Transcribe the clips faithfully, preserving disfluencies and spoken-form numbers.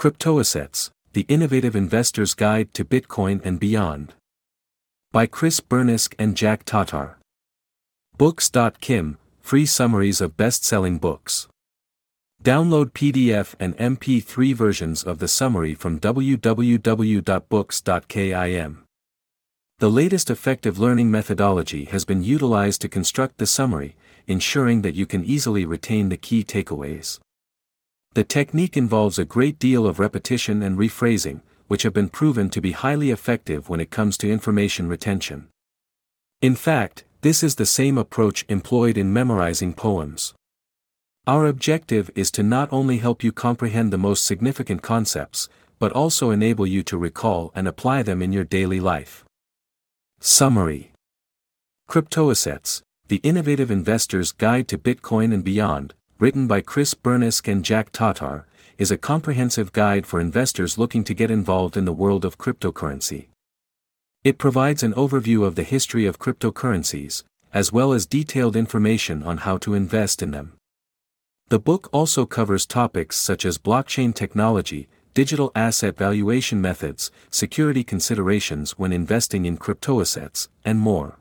Cryptoassets, The Innovative Investor's Guide to Bitcoin and Beyond. By Chris Burnisk and Jack Tatar. Books dot kim, free summaries of best-selling books. Download P D F and M P three versions of the summary from w w w dot books dot kim. The latest effective learning methodology has been utilized to construct the summary, ensuring that you can easily retain the key takeaways. The technique involves a great deal of repetition and rephrasing, which have been proven to be highly effective when it comes to information retention. In fact, this is the same approach employed in memorizing poems. Our objective is to not only help you comprehend the most significant concepts, but also enable you to recall and apply them in your daily life. Summary. Cryptoassets, The Innovative Investor's Guide to Bitcoin and Beyond, written by Chris Burnisk and Jack Tatar, is a comprehensive guide for investors looking to get involved in the world of cryptocurrency. It provides an overview of the history of cryptocurrencies, as well as detailed information on how to invest in them. The book also covers topics such as blockchain technology, digital asset valuation methods, security considerations when investing in cryptoassets, and more.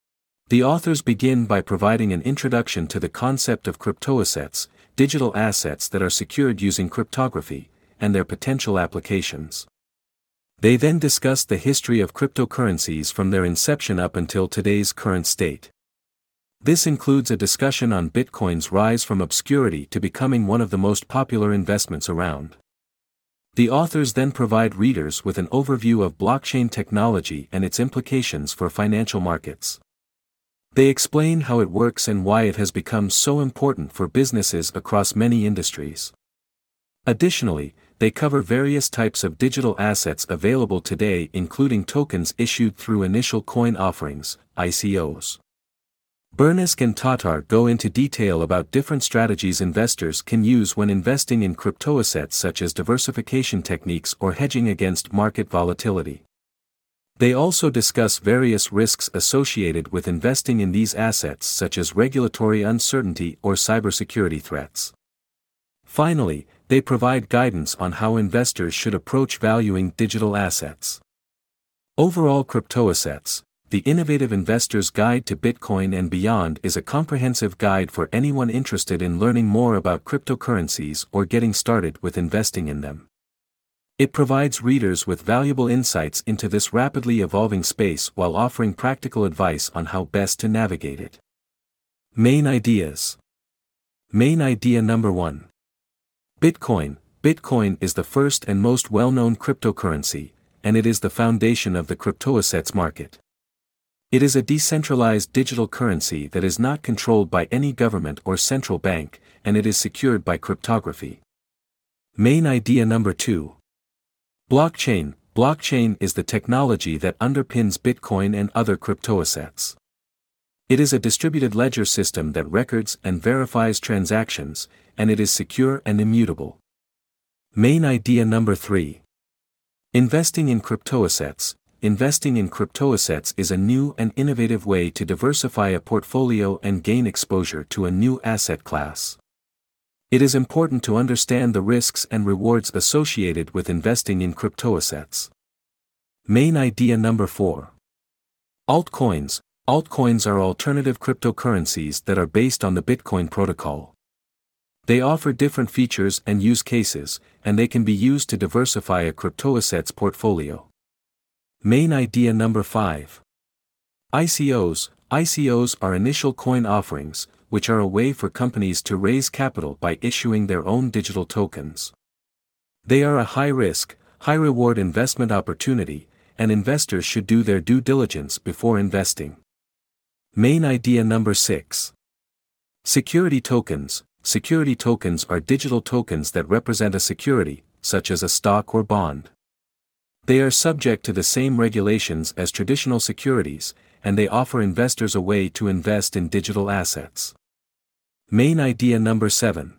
The authors begin by providing an introduction to the concept of cryptoassets, digital assets that are secured using cryptography, and their potential applications. They then discuss the history of cryptocurrencies from their inception up until today's current state. This includes a discussion on Bitcoin's rise from obscurity to becoming one of the most popular investments around. The authors then provide readers with an overview of blockchain technology and its implications for financial markets. They explain how it works and why it has become so important for businesses across many industries. Additionally, they cover various types of digital assets available today, including tokens issued through initial coin offerings, I C Os. Burnisk and Tatar go into detail about different strategies investors can use when investing in cryptoassets, such as diversification techniques or hedging against market volatility. They also discuss various risks associated with investing in these assets, such as regulatory uncertainty or cybersecurity threats. Finally, they provide guidance on how investors should approach valuing digital assets. Overall, Cryptoassets, The Innovative Investor's Guide to Bitcoin and Beyond is a comprehensive guide for anyone interested in learning more about cryptocurrencies or getting started with investing in them. It provides readers with valuable insights into this rapidly evolving space while offering practical advice on how best to navigate it. Main ideas. Main idea number one. Bitcoin. Bitcoin is the first and most well-known cryptocurrency, and it is the foundation of the cryptoassets market. It is a decentralized digital currency that is not controlled by any government or central bank, and it is secured by cryptography. Main idea number two. Blockchain. Blockchain is the technology that underpins Bitcoin and other cryptoassets. It is a distributed ledger system that records and verifies transactions, and it is secure and immutable. Main idea number three. Investing in cryptoassets. Investing in cryptoassets is a new and innovative way to diversify a portfolio and gain exposure to a new asset class. It is important to understand the risks and rewards associated with investing in cryptoassets. Main idea number four. Altcoins. Altcoins are alternative cryptocurrencies that are based on the Bitcoin protocol. They offer different features and use cases, and they can be used to diversify a cryptoassets portfolio. Main idea number five. I C Os. I C Os are initial coin offerings, which are a way for companies to raise capital by issuing their own digital tokens. They are a high-risk, high-reward investment opportunity, and investors should do their due diligence before investing. Main idea number six. Security tokens. Security tokens are digital tokens that represent a security, such as a stock or bond. They are subject to the same regulations as traditional securities, and they offer investors a way to invest in digital assets. Main idea number seven.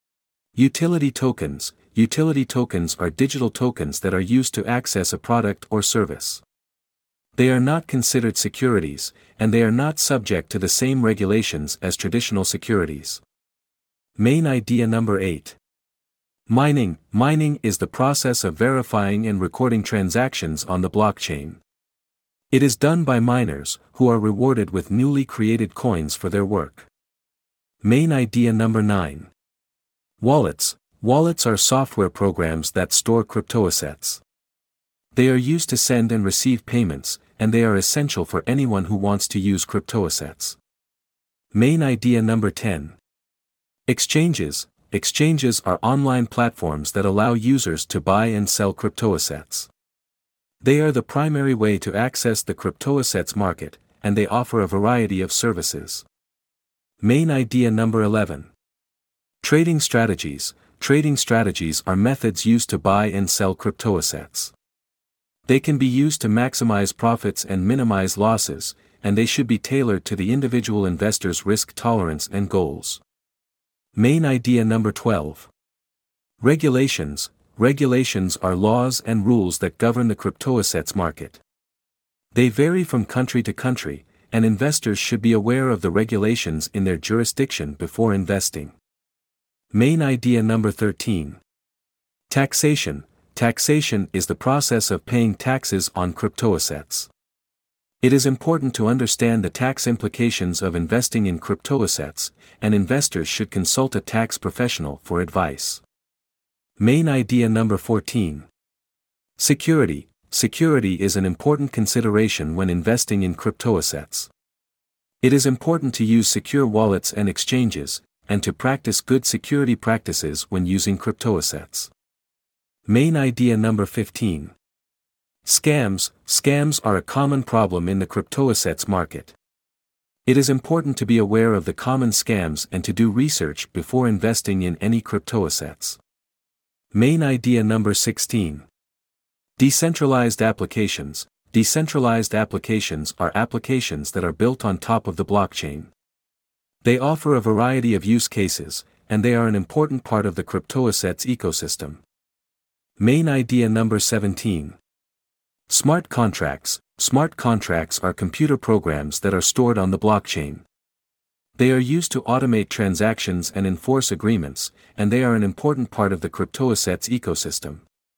Utility tokens. Utility tokens are digital tokens that are used to access a product or service. They are not considered securities, and they are not subject to the same regulations as traditional securities. Main idea number eight. Mining. Mining is the process of verifying and recording transactions on the blockchain. It is done by miners, who are rewarded with newly created coins for their work. Main idea number nine. Wallets. Wallets are software programs that store cryptoassets. They are used to send and receive payments, and they are essential for anyone who wants to use cryptoassets. Main idea number ten. Exchanges. Exchanges are online platforms that allow users to buy and sell cryptoassets. They are the primary way to access the cryptoassets market, and they offer a variety of services. Main idea number eleven. Trading strategies. Trading strategies are methods used to buy and sell cryptoassets. They can be used to maximize profits and minimize losses, and they should be tailored to the individual investor's risk tolerance and goals. Main idea number twelve. Regulations. Regulations are laws and rules that govern the cryptoassets market. They vary from country to country, and investors should be aware of the regulations in their jurisdiction before investing. Main idea number thirteen. Taxation. Taxation is the process of paying taxes on cryptoassets. It is important to understand the tax implications of investing in cryptoassets, and investors should consult a tax professional for advice. Main idea number fourteen. Security. Security is an important consideration when investing in cryptoassets. It is important to use secure wallets and exchanges, and to practice good security practices when using cryptoassets. Main idea number fifteen. Scams. Scams are a common problem in the cryptoassets market. It is important to be aware of the common scams and to do research before investing in any cryptoassets. Main idea number sixteen. Decentralized applications. Decentralized applications are applications that are built on top of the blockchain. They offer a variety of use cases, and they are an important part of the cryptoassets ecosystem. Main idea number seventeen. Smart contracts. Smart contracts are computer programs that are stored on the blockchain. They are used to automate transactions and enforce agreements, and they are an important part of the cryptoassets ecosystem.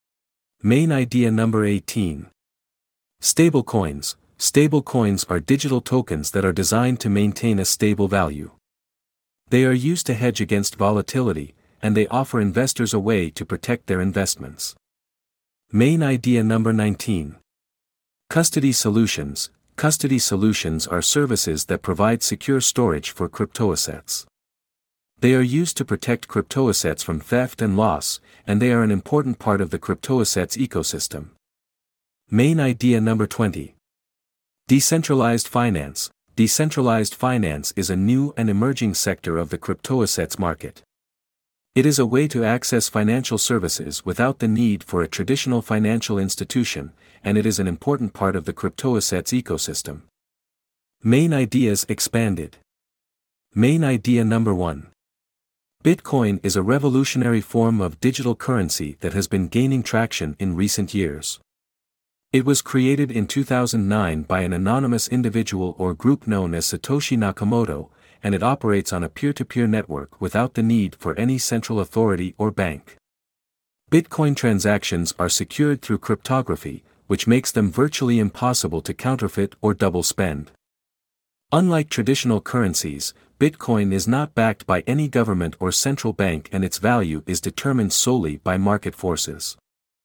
Main idea number eighteen. Stablecoins. Stablecoins are digital tokens that are designed to maintain a stable value. They are used to hedge against volatility, and they offer investors a way to protect their investments. Main idea number nineteen. Custody solutions. Custody solutions are services that provide secure storage for cryptoassets. They are used to protect cryptoassets from theft and loss, and they are an important part of the cryptoassets ecosystem. Main idea number twenty. Decentralized finance. Decentralized finance is a new and emerging sector of the cryptoassets market. It is a way to access financial services without the need for a traditional financial institution, and it is an important part of the cryptoassets ecosystem. Main ideas expanded. Main idea number one. Bitcoin is a revolutionary form of digital currency that has been gaining traction in recent years. It was created in two thousand nine by an anonymous individual or group known as Satoshi Nakamoto, and it operates on a peer-to-peer network without the need for any central authority or bank. Bitcoin transactions are secured through cryptography, which makes them virtually impossible to counterfeit or double spend. Unlike traditional currencies, Bitcoin is not backed by any government or central bank, and its value is determined solely by market forces.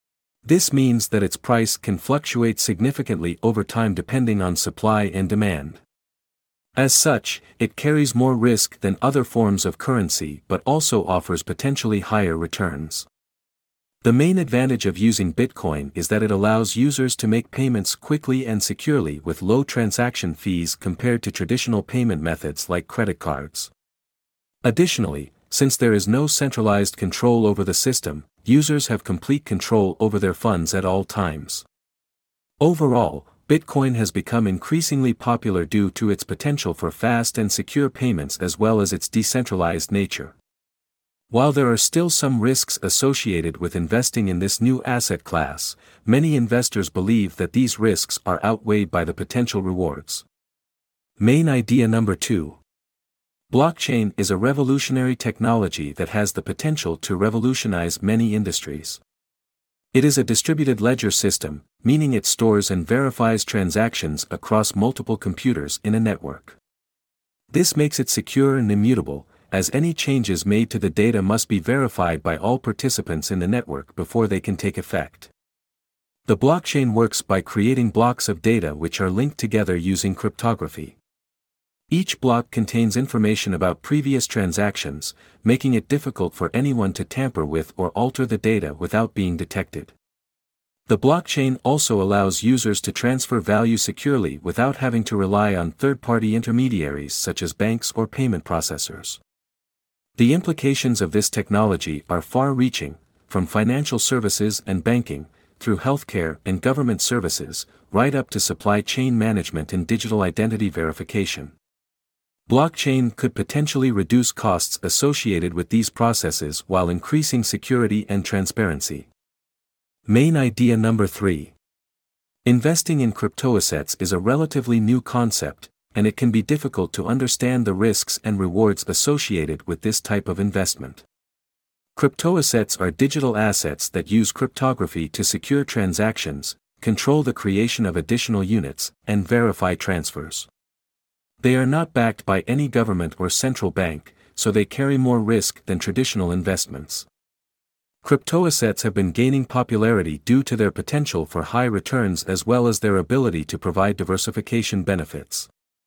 This means that its price can fluctuate significantly over time depending on supply and demand. As such, it carries more risk than other forms of currency but also offers potentially higher returns. The main advantage of using Bitcoin is that it allows users to make payments quickly and securely with low transaction fees compared to traditional payment methods like credit cards. Additionally, since there is no centralized control over the system, users have complete control over their funds at all times. Overall, Bitcoin has become increasingly popular due to its potential for fast and secure payments as well as its decentralized nature. While there are still some risks associated with investing in this new asset class, many investors believe that these risks are outweighed by the potential rewards. Main idea number two. Blockchain is a revolutionary technology that has the potential to revolutionize many industries. It is a distributed ledger system, meaning it stores and verifies transactions across multiple computers in a network. This makes it secure and immutable, as any changes made to the data must be verified by all participants in the network before they can take effect. The blockchain works by creating blocks of data which are linked together using cryptography. Each block contains information about previous transactions, making it difficult for anyone to tamper with or alter the data without being detected. The blockchain also allows users to transfer value securely without having to rely on third-party intermediaries such as banks or payment processors. The implications of this technology are far-reaching, from financial services and banking, through healthcare and government services, right up to supply chain management and digital identity verification. Blockchain could potentially reduce costs associated with these processes while increasing security and transparency. Main idea number three. Investing in cryptoassets is a relatively new concept, and it can be difficult to understand the risks and rewards associated with this type of investment. Cryptoassets are digital assets that use cryptography to secure transactions, control the creation of additional units, and verify transfers. They are not backed by any government or central bank, so they carry more risk than traditional investments. Cryptoassets have been gaining popularity due to their potential for high returns as well as their ability to provide diversification benefits.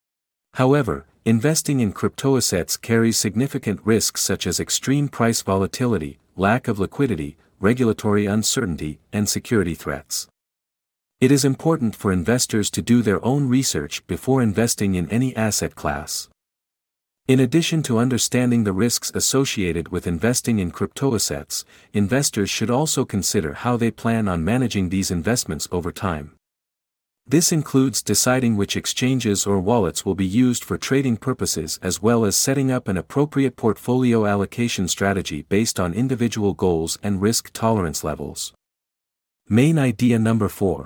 However, investing in cryptoassets carries significant risks such as extreme price volatility, lack of liquidity, regulatory uncertainty, and security threats. It is important for investors to do their own research before investing in any asset class. In addition to understanding the risks associated with investing in cryptoassets, investors should also consider how they plan on managing these investments over time. This includes deciding which exchanges or wallets will be used for trading purposes as well as setting up an appropriate portfolio allocation strategy based on individual goals and risk tolerance levels. Main idea number four.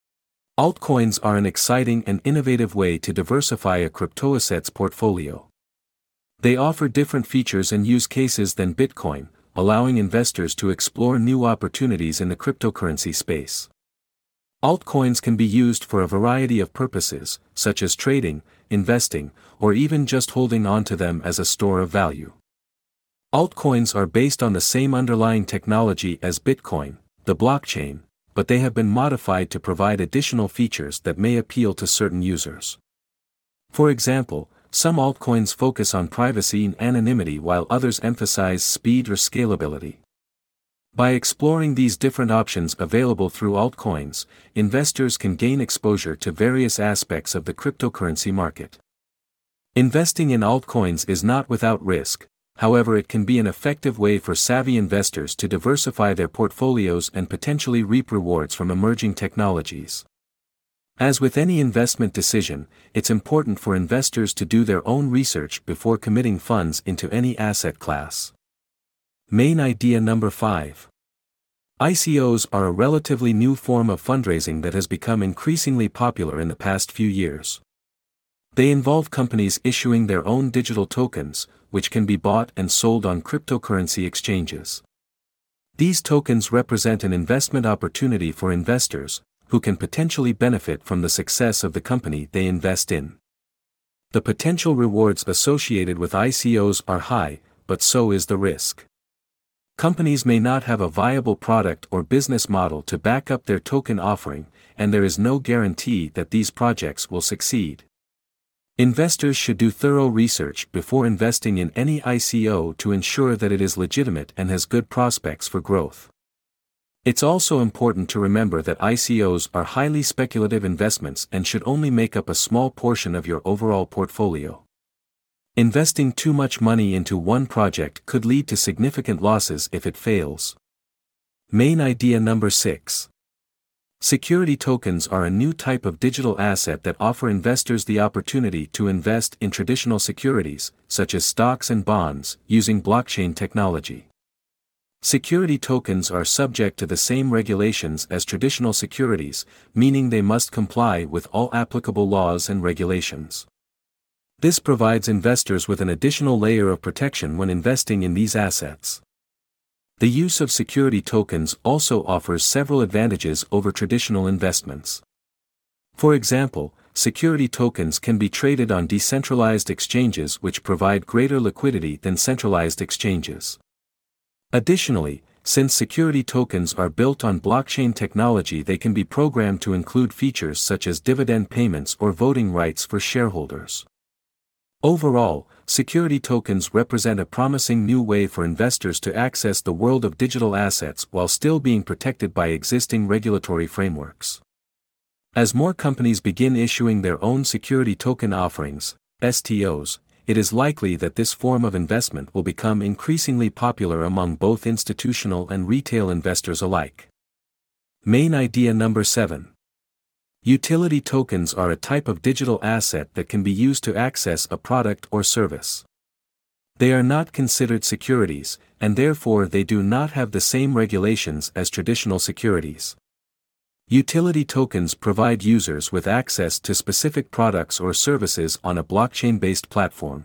Altcoins are an exciting and innovative way to diversify a cryptoassets portfolio. They offer different features and use cases than Bitcoin, allowing investors to explore new opportunities in the cryptocurrency space. Altcoins can be used for a variety of purposes, such as trading, investing, or even just holding on to them as a store of value. Altcoins are based on the same underlying technology as Bitcoin, the blockchain, but they have been modified to provide additional features that may appeal to certain users. For example, some altcoins focus on privacy and anonymity while others emphasize speed or scalability. By exploring these different options available through altcoins, investors can gain exposure to various aspects of the cryptocurrency market. Investing in altcoins is not without risk, however it can be an effective way for savvy investors to diversify their portfolios and potentially reap rewards from emerging technologies. As with any investment decision, it's important for investors to do their own research before committing funds into any asset class. Main idea number five. I C Os are a relatively new form of fundraising that has become increasingly popular in the past few years. They involve companies issuing their own digital tokens, which can be bought and sold on cryptocurrency exchanges. These tokens represent an investment opportunity for investors, who can potentially benefit from the success of the company they invest in. The potential rewards associated with I C Os are high, but so is the risk. Companies may not have a viable product or business model to back up their token offering, and there is no guarantee that these projects will succeed. Investors should do thorough research before investing in any I C O to ensure that it is legitimate and has good prospects for growth. It's also important to remember that I C Os are highly speculative investments and should only make up a small portion of your overall portfolio. Investing too much money into one project could lead to significant losses if it fails. Main idea number six. Security tokens are a new type of digital asset that offer investors the opportunity to invest in traditional securities, such as stocks and bonds, using blockchain technology. Security tokens are subject to the same regulations as traditional securities, meaning they must comply with all applicable laws and regulations. This provides investors with an additional layer of protection when investing in these assets. The use of security tokens also offers several advantages over traditional investments. For example, security tokens can be traded on decentralized exchanges which provide greater liquidity than centralized exchanges. Additionally, since security tokens are built on blockchain technology, they can be programmed to include features such as dividend payments or voting rights for shareholders. Overall, security tokens represent a promising new way for investors to access the world of digital assets while still being protected by existing regulatory frameworks. As more companies begin issuing their own security token offerings, S T Os, it is likely that this form of investment will become increasingly popular among both institutional and retail investors alike. Main idea number seven. Utility tokens are a type of digital asset that can be used to access a product or service. They are not considered securities, and therefore they do not have the same regulations as traditional securities. Utility tokens provide users with access to specific products or services on a blockchain-based platform.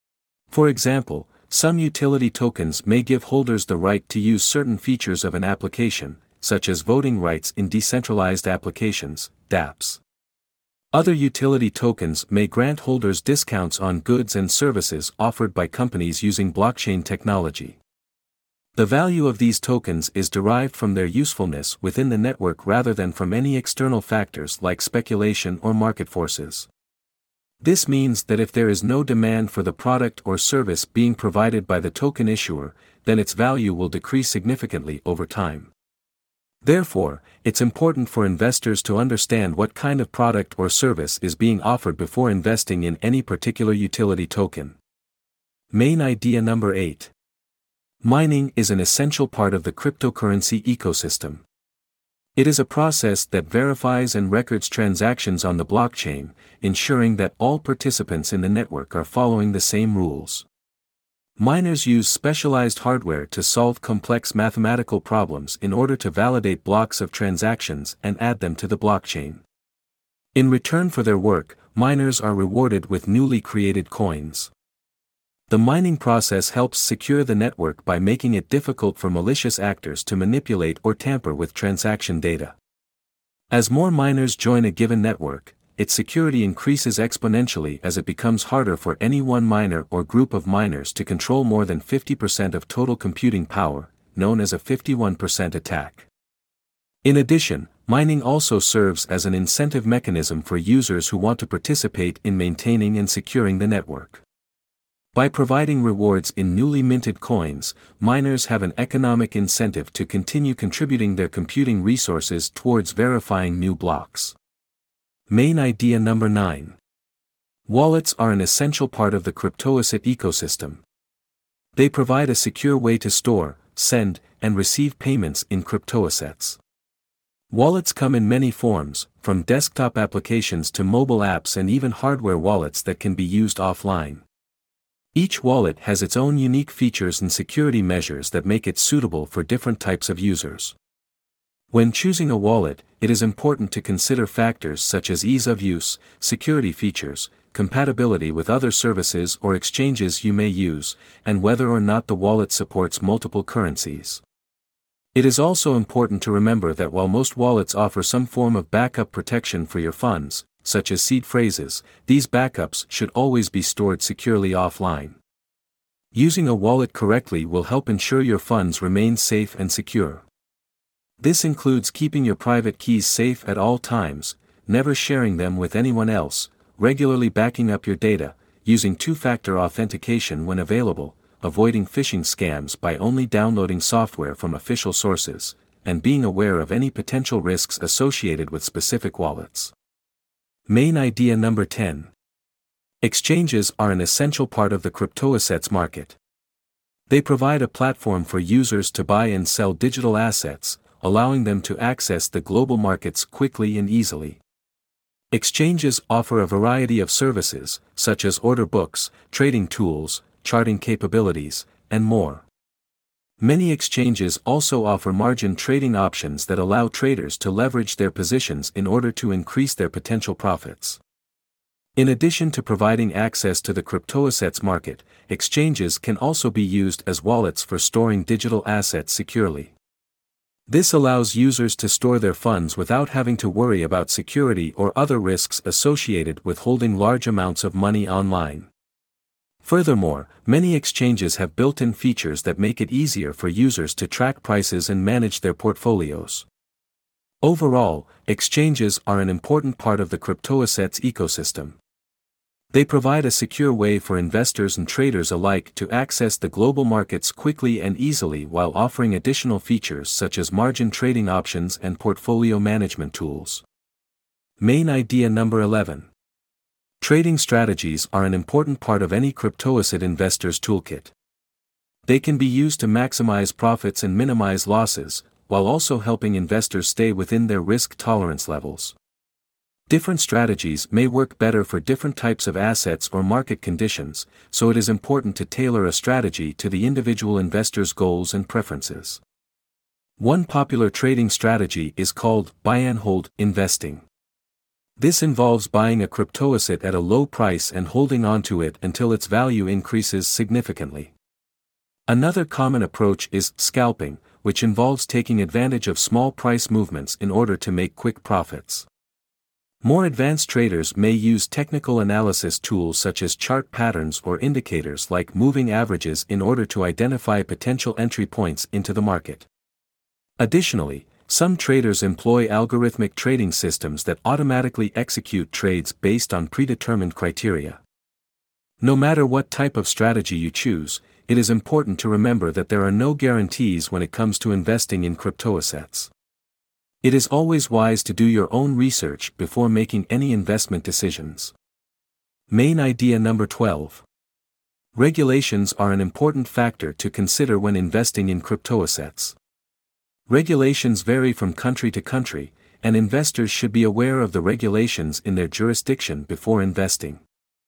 For example, some utility tokens may give holders the right to use certain features of an application, such as voting rights in decentralized applications, dApps. Other utility tokens may grant holders discounts on goods and services offered by companies using blockchain technology. The value of these tokens is derived from their usefulness within the network rather than from any external factors like speculation or market forces. This means that if there is no demand for the product or service being provided by the token issuer, then its value will decrease significantly over time. Therefore, it's important for investors to understand what kind of product or service is being offered before investing in any particular utility token. Main idea number eight. Mining is an essential part of the cryptocurrency ecosystem. It is a process that verifies and records transactions on the blockchain, ensuring that all participants in the network are following the same rules. Miners use specialized hardware to solve complex mathematical problems in order to validate blocks of transactions and add them to the blockchain. In return for their work, miners are rewarded with newly created coins. The mining process helps secure the network by making it difficult for malicious actors to manipulate or tamper with transaction data. As more miners join a given network, its security increases exponentially as it becomes harder for any one miner or group of miners to control more than fifty percent of total computing power, known as a fifty-one percent attack. In addition, mining also serves as an incentive mechanism for users who want to participate in maintaining and securing the network. By providing rewards in newly minted coins, miners have an economic incentive to continue contributing their computing resources towards verifying new blocks. Main idea number nine. Wallets are an essential part of the cryptoasset ecosystem. They provide a secure way to store, send, and receive payments in cryptoassets. Wallets come in many forms, from desktop applications to mobile apps and even hardware wallets that can be used offline. Each wallet has its own unique features and security measures that make it suitable for different types of users. When choosing a wallet, it is important to consider factors such as ease of use, security features, compatibility with other services or exchanges you may use, and whether or not the wallet supports multiple currencies. It is also important to remember that while most wallets offer some form of backup protection for your funds, such as seed phrases, these backups should always be stored securely offline. Using a wallet correctly will help ensure your funds remain safe and secure. This includes keeping your private keys safe at all times, never sharing them with anyone else, regularly backing up your data, using two-factor authentication when available, avoiding phishing scams by only downloading software from official sources, and being aware of any potential risks associated with specific wallets. Main idea number ten. Exchanges are an essential part of the cryptoassets market. They provide a platform for users to buy and sell digital assets, allowing them to access the global markets quickly and easily. Exchanges offer a variety of services, such as order books, trading tools, charting capabilities, and more. Many exchanges also offer margin trading options that allow traders to leverage their positions in order to increase their potential profits. In addition to providing access to the cryptoassets market, exchanges can also be used as wallets for storing digital assets securely. This allows users to store their funds without having to worry about security or other risks associated with holding large amounts of money online. Furthermore, many exchanges have built-in features that make it easier for users to track prices and manage their portfolios. Overall, exchanges are an important part of the cryptoassets ecosystem. They provide a secure way for investors and traders alike to access the global markets quickly and easily while offering additional features such as margin trading options and portfolio management tools. Main idea number eleven. Trading strategies are an important part of any cryptoasset investor's toolkit. They can be used to maximize profits and minimize losses, while also helping investors stay within their risk tolerance levels. Different strategies may work better for different types of assets or market conditions, so it is important to tailor a strategy to the individual investor's goals and preferences. One popular trading strategy is called buy and hold investing. This involves buying a cryptoasset at a low price and holding onto it until its value increases significantly. Another common approach is scalping, which involves taking advantage of small price movements in order to make quick profits. More advanced traders may use technical analysis tools such as chart patterns or indicators like moving averages in order to identify potential entry points into the market. Additionally, some traders employ algorithmic trading systems that automatically execute trades based on predetermined criteria. No matter what type of strategy you choose, it is important to remember that there are no guarantees when it comes to investing in cryptoassets. It is always wise to do your own research before making any investment decisions. Main idea number twelve. Regulations are an important factor to consider when investing in cryptoassets. Regulations vary from country to country, and investors should be aware of the regulations in their jurisdiction before investing.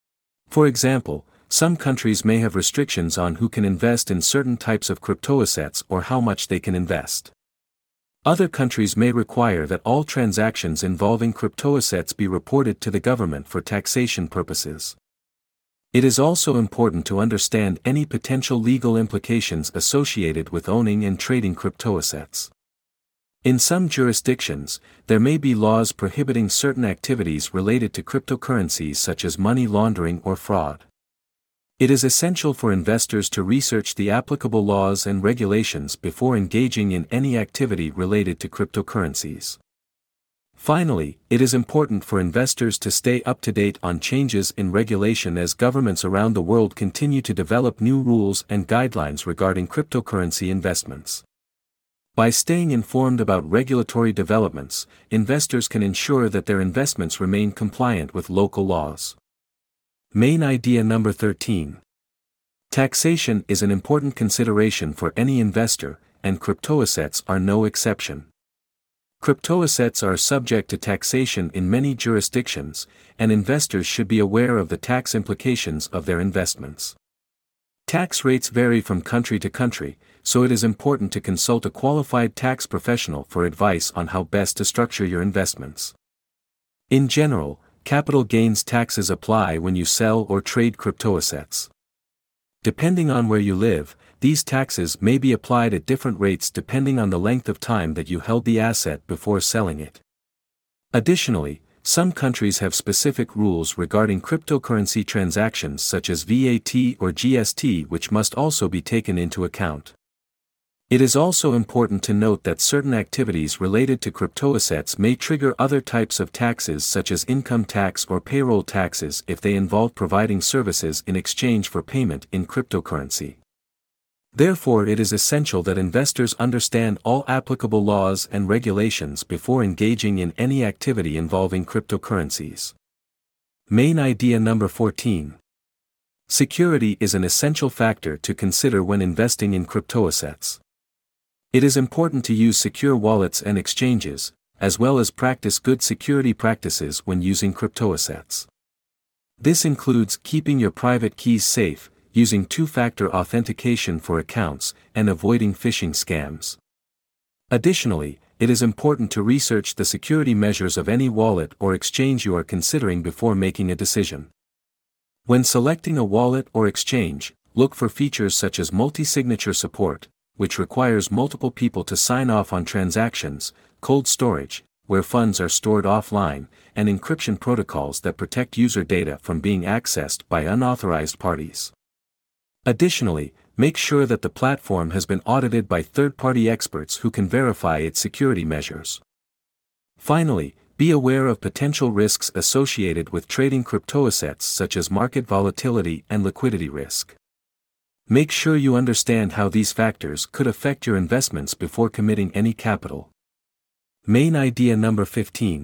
For example, some countries may have restrictions on who can invest in certain types of cryptoassets or how much they can invest. Other countries may require that all transactions involving cryptoassets be reported to the government for taxation purposes. It is also important to understand any potential legal implications associated with owning and trading cryptoassets. In some jurisdictions, there may be laws prohibiting certain activities related to cryptocurrencies such as money laundering or fraud. It is essential for investors to research the applicable laws and regulations before engaging in any activity related to cryptocurrencies. Finally, it is important for investors to stay up to date on changes in regulation as governments around the world continue to develop new rules and guidelines regarding cryptocurrency investments. By staying informed about regulatory developments, investors can ensure that their investments remain compliant with local laws. Main idea number thirteen. Taxation is an important consideration for any investor, and cryptoassets are no exception. Cryptoassets are subject to taxation in many jurisdictions, and investors should be aware of the tax implications of their investments. Tax rates vary from country to country, so it is important to consult a qualified tax professional for advice on how best to structure your investments. In general, capital gains taxes apply when you sell or trade cryptoassets. Depending on where you live, these taxes may be applied at different rates depending on the length of time that you held the asset before selling it. Additionally, some countries have specific rules regarding cryptocurrency transactions such as V A T or G S T which must also be taken into account. It is also important to note that certain activities related to cryptoassets may trigger other types of taxes such as income tax or payroll taxes if they involve providing services in exchange for payment in cryptocurrency. Therefore, it is essential that investors understand all applicable laws and regulations before engaging in any activity involving cryptocurrencies. Main idea number fourteen. Security is an essential factor to consider when investing in cryptoassets. It is important to use secure wallets and exchanges, as well as practice good security practices when using cryptoassets. This includes keeping your private keys safe, using two-factor authentication for accounts, and avoiding phishing scams. Additionally, it is important to research the security measures of any wallet or exchange you are considering before making a decision. When selecting a wallet or exchange, look for features such as multi-signature support, which requires multiple people to sign off on transactions, cold storage, where funds are stored offline, and encryption protocols that protect user data from being accessed by unauthorized parties. Additionally, make sure that the platform has been audited by third-party experts who can verify its security measures. Finally, be aware of potential risks associated with trading cryptoassets such as market volatility and liquidity risk. Make sure you understand how these factors could affect your investments before committing any capital. Main idea number fifteen.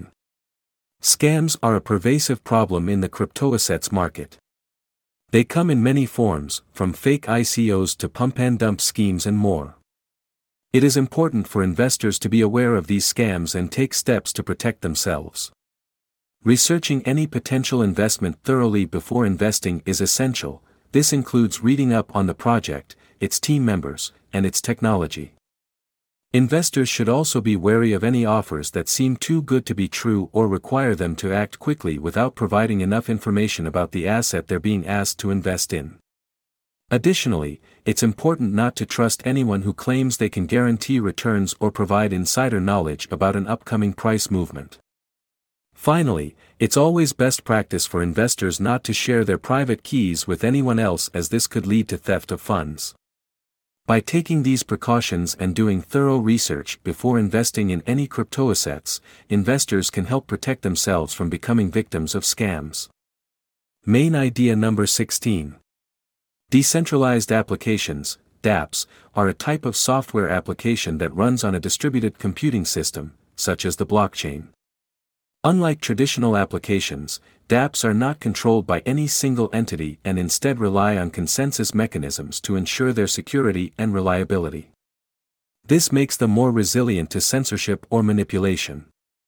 Scams are a pervasive problem in the cryptoassets market. They come in many forms, from fake I C Os to pump-and-dump schemes and more. It is important for investors to be aware of these scams and take steps to protect themselves. Researching any potential investment thoroughly before investing is essential. This includes reading up on the project, its team members, and its technology. Investors should also be wary of any offers that seem too good to be true or require them to act quickly without providing enough information about the asset they're being asked to invest in. Additionally, it's important not to trust anyone who claims they can guarantee returns or provide insider knowledge about an upcoming price movement. Finally, it's always best practice for investors not to share their private keys with anyone else, as this could lead to theft of funds. By taking these precautions and doing thorough research before investing in any cryptoassets, investors can help protect themselves from becoming victims of scams. Main idea number sixteen. Decentralized applications, dApps, are a type of software application that runs on a distributed computing system, such as the blockchain. Unlike traditional applications, dApps are not controlled by any single entity and instead rely on consensus mechanisms to ensure their security and reliability. This makes them more resilient to censorship or manipulation.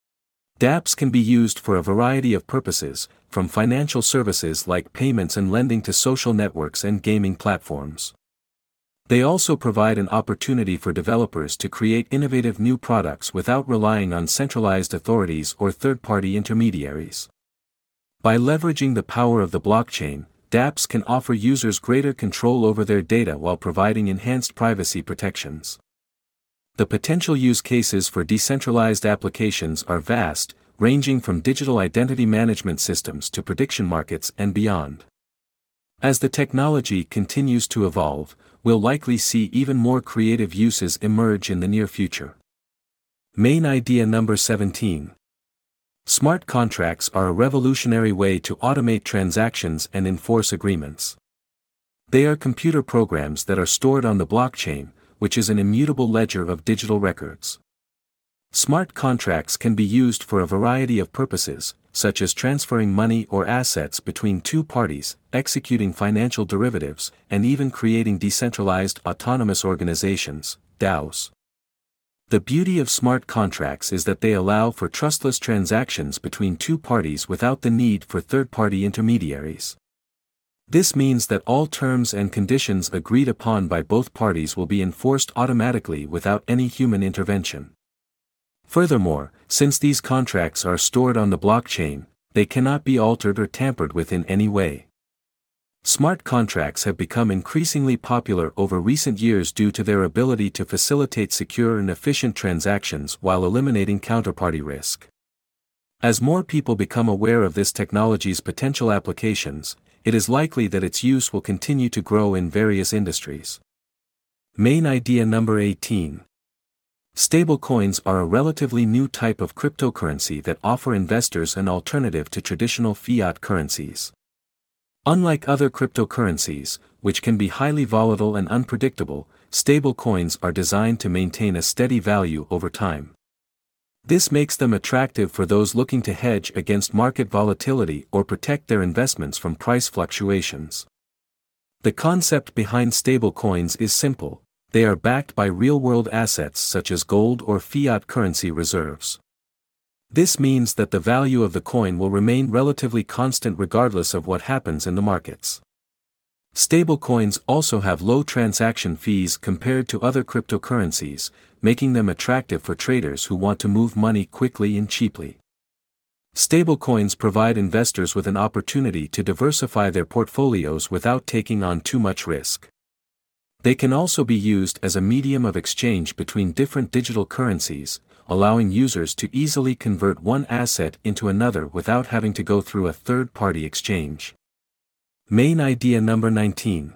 dApps can be used for a variety of purposes, from financial services like payments and lending to social networks and gaming platforms. They also provide an opportunity for developers to create innovative new products without relying on centralized authorities or third-party intermediaries. By leveraging the power of the blockchain, dApps can offer users greater control over their data while providing enhanced privacy protections. The potential use cases for decentralized applications are vast, ranging from digital identity management systems to prediction markets and beyond. As the technology continues to evolve, we'll likely see even more creative uses emerge in the near future. Main idea number seventeen. Smart contracts are a revolutionary way to automate transactions and enforce agreements. They are computer programs that are stored on the blockchain, which is an immutable ledger of digital records. Smart contracts can be used for a variety of purposes, such as transferring money or assets between two parties, executing financial derivatives, and even creating decentralized autonomous organizations, DAOs. The beauty of smart contracts is that they allow for trustless transactions between two parties without the need for third-party intermediaries. This means that all terms and conditions agreed upon by both parties will be enforced automatically without any human intervention. Furthermore, since these contracts are stored on the blockchain, they cannot be altered or tampered with in any way. Smart contracts have become increasingly popular over recent years due to their ability to facilitate secure and efficient transactions while eliminating counterparty risk. As more people become aware of this technology's potential applications, it is likely that its use will continue to grow in various industries. Main idea number eighteen. Stablecoins are a relatively new type of cryptocurrency that offer investors an alternative to traditional fiat currencies. Unlike other cryptocurrencies, which can be highly volatile and unpredictable, stablecoins are designed to maintain a steady value over time. This makes them attractive for those looking to hedge against market volatility or protect their investments from price fluctuations. The concept behind stablecoins is simple. They are backed by real-world assets such as gold or fiat currency reserves. This means that the value of the coin will remain relatively constant regardless of what happens in the markets. Stablecoins also have low transaction fees compared to other cryptocurrencies, making them attractive for traders who want to move money quickly and cheaply. Stablecoins provide investors with an opportunity to diversify their portfolios without taking on too much risk. They can also be used as a medium of exchange between different digital currencies, allowing users to easily convert one asset into another without having to go through a third-party exchange. Main idea number nineteen.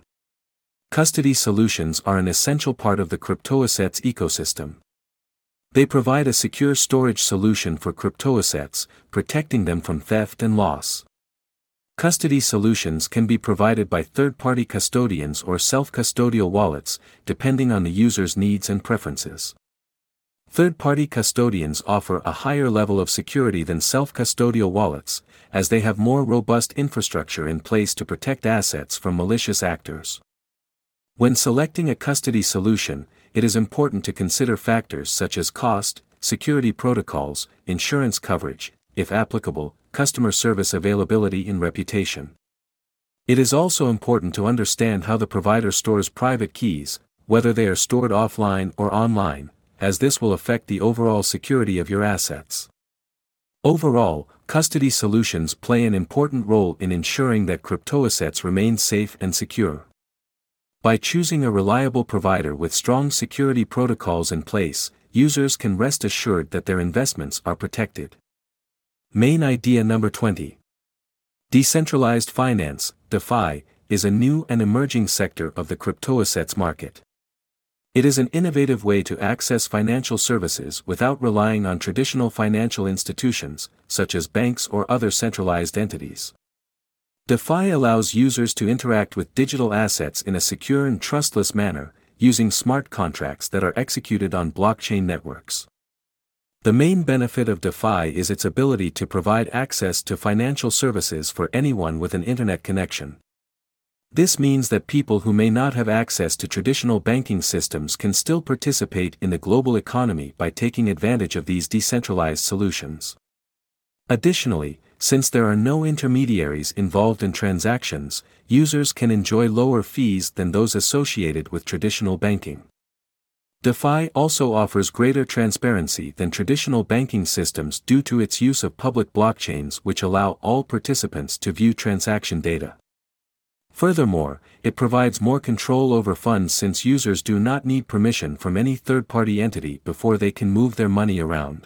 Custody solutions are an essential part of the cryptoassets ecosystem. They provide a secure storage solution for cryptoassets, protecting them from theft and loss. Custody solutions can be provided by third-party custodians or self-custodial wallets, depending on the user's needs and preferences. Third-party custodians offer a higher level of security than self-custodial wallets, as they have more robust infrastructure in place to protect assets from malicious actors. When selecting a custody solution, it is important to consider factors such as cost, security protocols, insurance coverage, if applicable, customer service availability and reputation. It is also important to understand how the provider stores private keys, whether they are stored offline or online, as this will affect the overall security of your assets. Overall, custody solutions play an important role in ensuring that cryptoassets remain safe and secure. By choosing a reliable provider with strong security protocols in place, users can rest assured that their investments are protected. Main idea number twenty. Decentralized finance, DeFi, is a new and emerging sector of the cryptoassets market. It is an innovative way to access financial services without relying on traditional financial institutions, such as banks or other centralized entities. DeFi allows users to interact with digital assets in a secure and trustless manner, using smart contracts that are executed on blockchain networks. The main benefit of DeFi is its ability to provide access to financial services for anyone with an internet connection. This means that people who may not have access to traditional banking systems can still participate in the global economy by taking advantage of these decentralized solutions. Additionally, since there are no intermediaries involved in transactions, users can enjoy lower fees than those associated with traditional banking. DeFi also offers greater transparency than traditional banking systems due to its use of public blockchains which allow all participants to view transaction data. Furthermore, it provides more control over funds since users do not need permission from any third-party entity before they can move their money around.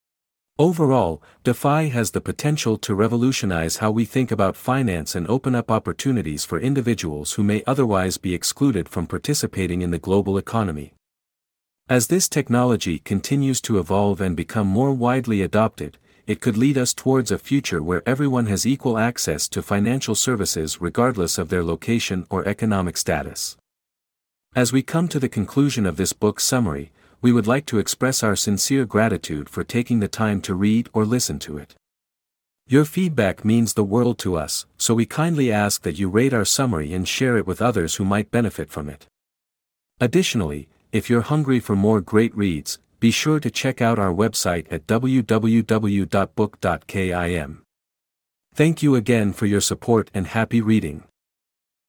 Overall, DeFi has the potential to revolutionize how we think about finance and open up opportunities for individuals who may otherwise be excluded from participating in the global economy. As this technology continues to evolve and become more widely adopted, it could lead us towards a future where everyone has equal access to financial services regardless of their location or economic status. As we come to the conclusion of this book summary, we would like to express our sincere gratitude for taking the time to read or listen to it. Your feedback means the world to us, so we kindly ask that you rate our summary and share it with others who might benefit from it. Additionally, if you're hungry for more great reads, be sure to check out our website at w w w dot book dot kim. Thank you again for your support and happy reading.